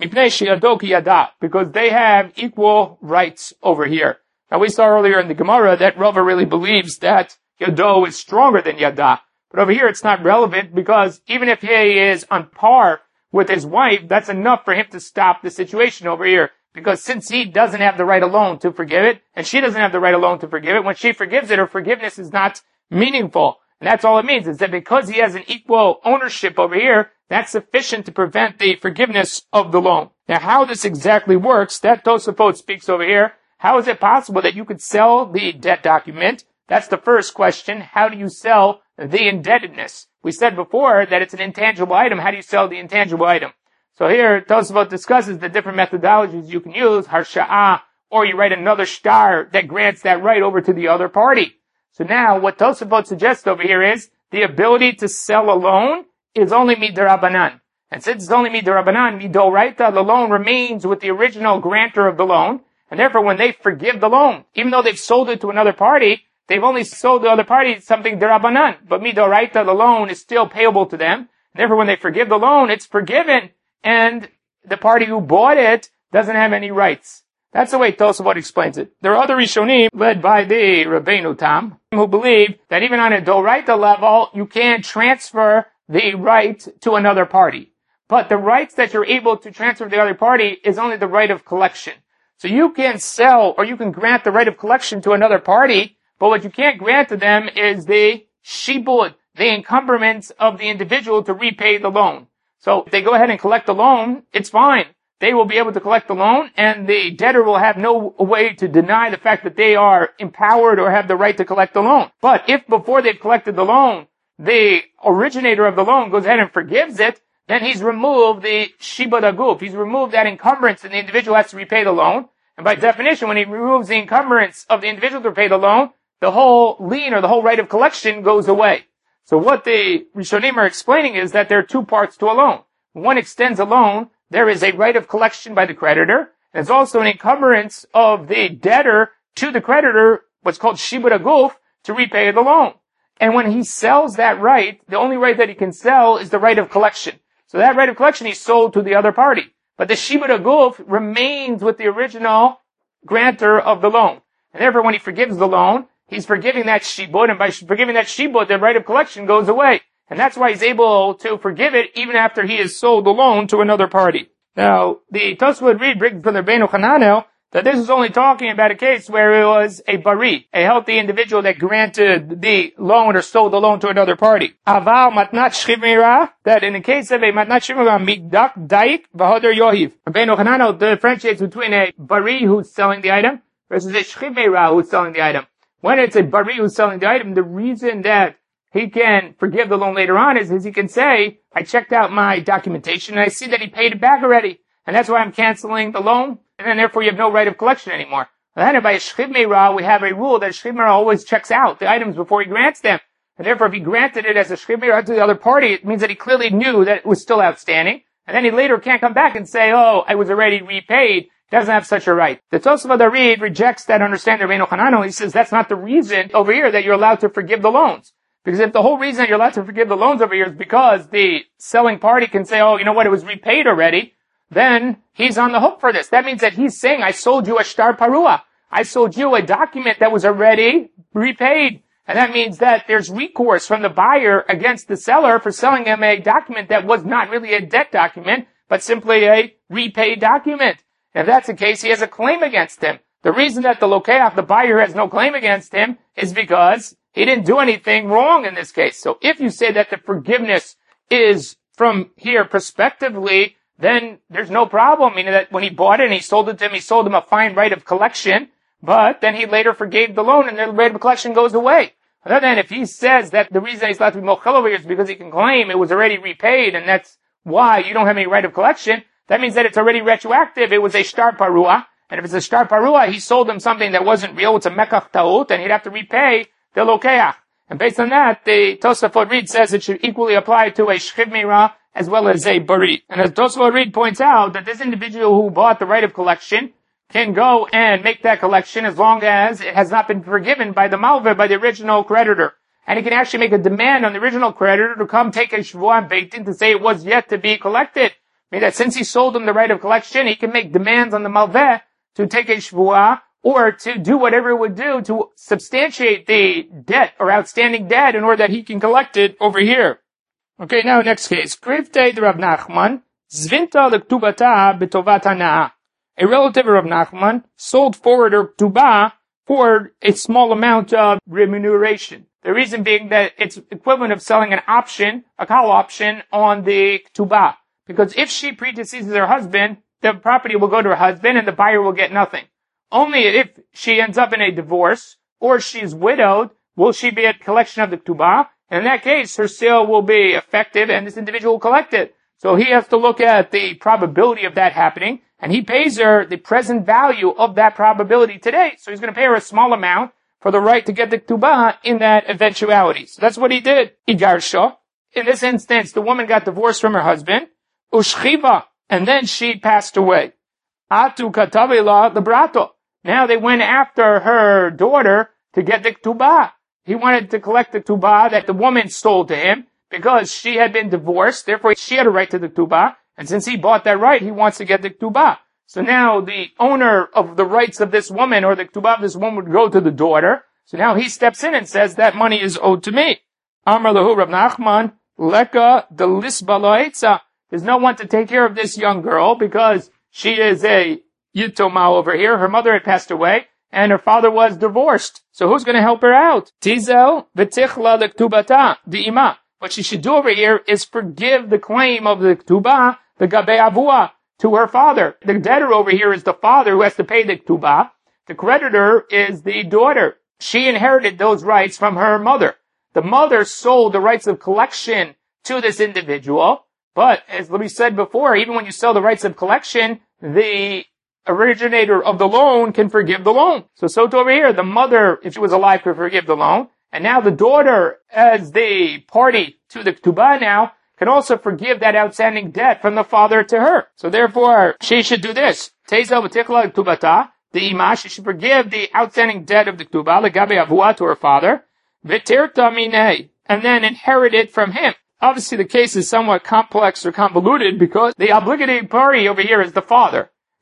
because they have equal rights over here. Now we saw earlier in the Gemara that Rava really believes that Yado is stronger than Yada. But over here it's not relevant because even if he is on par with his wife, that's enough for him to stop the situation over here. Because since he doesn't have the right alone to forgive it, and she doesn't have the right alone to forgive it, when she forgives it, her forgiveness is not meaningful. And that's all it means, is that because he has an equal ownership over here, that's sufficient to prevent the forgiveness of the loan. Now how this exactly works, that Tosafot speaks over here. How is it possible that you could sell the debt document? That's the first question. How do you sell the indebtedness? We said before that it's an intangible item. How do you sell the intangible item? So here, Tosafot discusses the different methodologies you can use, harsha'ah, or you write another shtar that grants that right over to the other party. So now, what Tosafot suggests over here is, the ability to sell a loan is only midarabanan. And since it's only midarabanan, midoraita, the loan remains with the original grantor of the loan, and therefore when they forgive the loan, even though they've sold it to another party, they've only sold the other party something darabanan. But midoraita, the loan is still payable to them. And therefore when they forgive the loan, it's forgiven, and the party who bought it doesn't have any rights. That's the way Tosafot explains it. There are other Rishonim, led by the Rabbeinu Tam, who believe that even on a Doraita level, you can't transfer the right to another party. But the rights that you're able to transfer to the other party is only the right of collection. So you can sell, or you can grant the right of collection to another party, but what you can't grant to them is the shibud, the encumbrance of the individual to repay the loan. So if they go ahead and collect the loan, it's fine. They will be able to collect the loan, and the debtor will have no way to deny the fact that they are empowered or have the right to collect the loan. But if before they've collected the loan, the originator of the loan goes ahead and forgives it, then he's removed the shibud aguf. He's removed that encumbrance, and the individual has to repay the loan. And by definition, when he removes the encumbrance of the individual to repay the loan, the whole lien or the whole right of collection goes away. So what the Rishonim are explaining is that there are two parts to a loan. One extends a loan. There is a right of collection by the creditor. There's also an encumbrance of the debtor to the creditor, what's called shibud aguf, to repay the loan. And when he sells that right, the only right that he can sell is the right of collection. So that right of collection he sold to the other party. But the shibud aguf remains with the original grantor of the loan. And therefore, when he forgives the loan, he's forgiving that shibud, and by forgiving that shibud, the right of collection goes away. And that's why he's able to forgive it even after he has sold the loan to another party. Now, the Tosfot read from the Rabbeinu Hananel that this is only talking about a case where it was a bari, a healthy individual that granted the loan or sold the loan to another party. Aval matnat shchimira, that in the case of a matnat shchimira, mikdak daik v'hoder yohiv. Rabbeinu Hananel differentiates between a bari who's selling the item versus a shchimira who's selling the item. When it's a bari who's selling the item, the reason that he can forgive the loan later on is he can say, I checked out my documentation and I see that he paid it back already. And that's why I'm canceling the loan. And then therefore you have no right of collection anymore. And then by a shchiv meira, we have a rule that a shchiv meira always checks out the items before he grants them. And therefore if he granted it as a shchiv meira to the other party, it means that he clearly knew that it was still outstanding. And then he later can't come back and say, oh, I was already repaid. He doesn't have such a right. The Tosafot Arid rejects that understanding of Rabbeinu Hananel. He says that's not the reason over here that you're allowed to forgive the loans. Because if the whole reason that you're allowed to forgive the loans over here is because the selling party can say, oh, you know what, it was repaid already, then he's on the hook for this. That means that he's saying, I sold you a shtar parua. I sold you a document that was already repaid. And that means that there's recourse from the buyer against the seller for selling him a document that was not really a debt document, but simply a repaid document. And if that's the case, he has a claim against him. The reason that the lokeach, the buyer, has no claim against him is because he didn't do anything wrong in this case. So if you say that the forgiveness is from here prospectively, then there's no problem. Meaning that when he bought it and he sold it to him, he sold him a fine right of collection, but then he later forgave the loan and the right of collection goes away. Other than if he says that the reason he's allowed to be mochel over here is because he can claim it was already repaid and that's why you don't have any right of collection, that means that it's already retroactive. It was a shtar parua. And if it's a shtar parua, he sold him something that wasn't real. It's a mekach ta'ut, and he'd have to repay the lokeach. And based on that, the Tosafot Reed says it should equally apply to a shchiv meira as well as a bari. And as Tosafot Reed points out, that this individual who bought the right of collection can go and make that collection as long as it has not been forgiven by the malveh, by the original creditor. And he can actually make a demand on the original creditor to come take a shvuah beit din to say it was yet to be collected. Meaning that since he sold him the right of collection, he can make demands on the malveh to take a shvuah or to do whatever it would do to substantiate the debt or outstanding debt in order that he can collect it over here. Okay, now next case. Kriftei de Rav Nachman, zvinta lektubata betovat hana'ah. A relative of Rav Nachman sold forward her ktubah for a small amount of remuneration. The reason being that it's equivalent of selling an option, a call option on the ktubah. Because if she predeceases her husband, the property will go to her husband and the buyer will get nothing. Only if she ends up in a divorce or she's widowed will she be at collection of the ktubah. And in that case, her sale will be effective and this individual will collect it. So he has to look at the probability of that happening and he pays her the present value of that probability today. So he's going to pay her a small amount for the right to get the ktubah in that eventuality. So that's what he did. Igarsha. In this instance, the woman got divorced from her husband. Ushchiva. And then she passed away. Atu katavela lebrato. Now they went after her daughter to get the ktubah. He wanted to collect the ktubah that the woman stole to him because she had been divorced. Therefore, she had a right to the ktubah. And since he bought that right, he wants to get the ktubah. So now the owner of the rights of this woman or the ktubah of this woman would go to the daughter. So now he steps in and says that money is owed to me. Amar lahu Rav Nachman, leka delisba lo'etza. There's no one to take care of this young girl because she is a yitoma over here. Her mother had passed away and her father was divorced. So who's going to help her out? Tizel v'tichla lektubata di'ima. What she should do over here is forgive the claim of the ktubah, the gabei avua, to her father. The debtor over here is the father who has to pay the ktubah. The creditor is the daughter. She inherited those rights from her mother. The mother sold the rights of collection to this individual. But, as we said before, even when you sell the rights of collection, the originator of the loan can forgive the loan. So too over here, the mother, if she was alive, could forgive the loan. And now the daughter, as the party to the ktubah now, can also forgive that outstanding debt from the father to her. So therefore, she should do this. Tezel v'tichla ktubata, the ima, she should forgive the outstanding debt of the ktubah, legabe avua, to her father, v'tirta minei, and then inherit it from him. Obviously, the case is somewhat complex or convoluted because the obligating party over here is the father.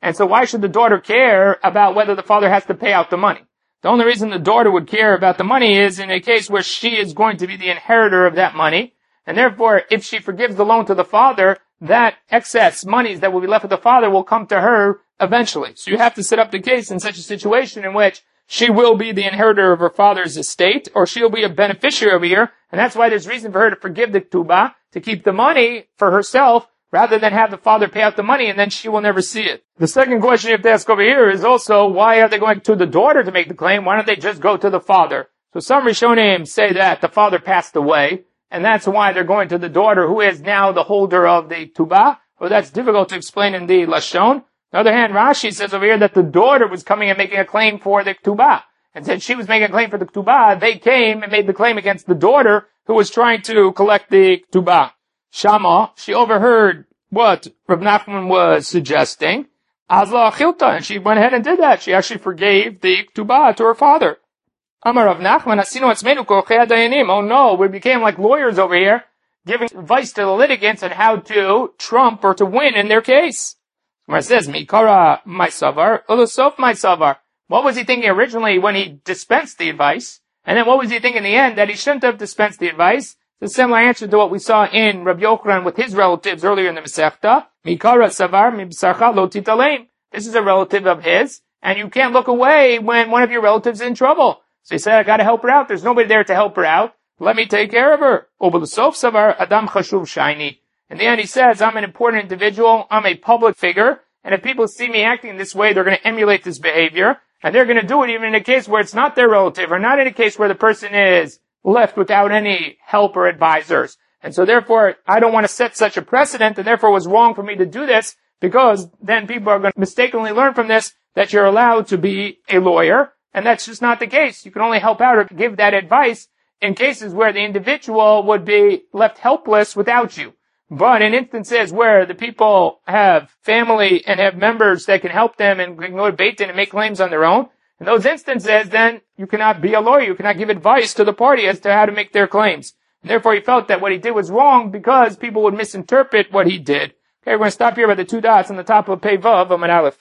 And so why should the daughter care about whether the father has to pay out the money? The only reason the daughter would care about the money is in a case where she is going to be the inheritor of that money. And therefore, if she forgives the loan to the father, that excess monies that will be left with the father will come to her eventually. So you have to set up the case in such a situation in which she will be the inheritor of her father's estate, or she'll be a beneficiary over here. And that's why there's reason for her to forgive the ketubah, to keep the money for herself, rather than have the father pay out the money and then she will never see it. The second question you have to ask over here is also, why are they going to the daughter to make the claim? Why don't they just go to the father? So some Rishonim say that the father passed away, and that's why they're going to the daughter, who is now the holder of the ketubah. Well, that's difficult to explain in the Lashon. On the other hand, Rashi says over here that the daughter was coming and making a claim for the ketubah. And since she was making a claim for the ketubah, they came and made the claim against the daughter who was trying to collect the ketubah. Shama, she overheard what Rav Nachman was suggesting. Azla achilta, and she went ahead and did that. She actually forgave the ketubah to her father. Amar Rav Nachman, asinu atzmenu kochei hadayanim. Oh no, we became like lawyers over here, giving advice to the litigants on how to trump or to win in their case. Where it says, Mikara my savar, Ulusof my savar. What was he thinking originally when he dispensed the advice? And then what was he thinking in the end that he shouldn't have dispensed the advice? It's a similar answer to what we saw in Rabbi Yochanan with his relatives earlier in the Masechta. Mikara savar mibsarcha lo titaleim. This is a relative of his, and you can't look away when one of your relatives is in trouble. So he said, I gotta help her out. There's nobody there to help her out. Let me take care of her. Obelusof savar adam chashuv shiny. In the end, he says, I'm an important individual. I'm a public figure. And if people see me acting this way, they're going to emulate this behavior. And they're going to do it even in a case where it's not their relative, or not in a case where the person is left without any help or advisors. And so therefore, I don't want to set such a precedent, and therefore it was wrong for me to do this, because then people are going to mistakenly learn from this that you're allowed to be a lawyer. And that's just not the case. You can only help out or give that advice in cases where the individual would be left helpless without you. But in instances where the people have family and have members that can help them and can go to Beit Din and make claims on their own, in those instances, then you cannot be a lawyer. You cannot give advice to the party as to how to make their claims. And therefore, he felt that what he did was wrong because people would misinterpret what he did. Okay, we're going to stop here by the two dots on the top of Pei Vav, Amud Aleph.